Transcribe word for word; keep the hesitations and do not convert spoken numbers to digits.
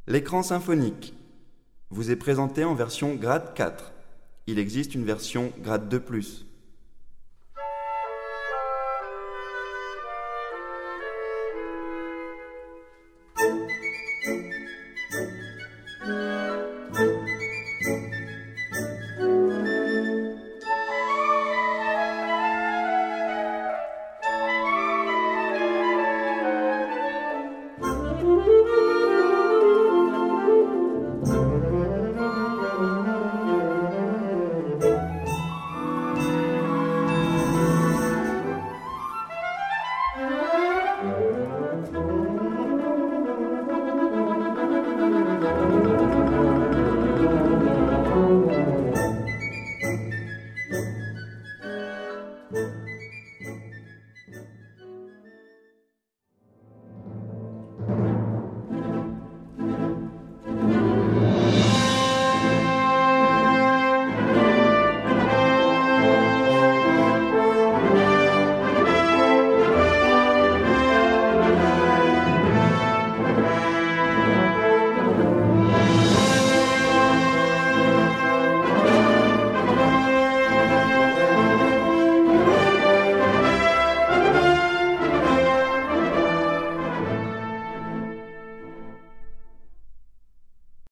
L'écran symphonique vous est présenté en version grade quatre. Il existe une version grade deux plus.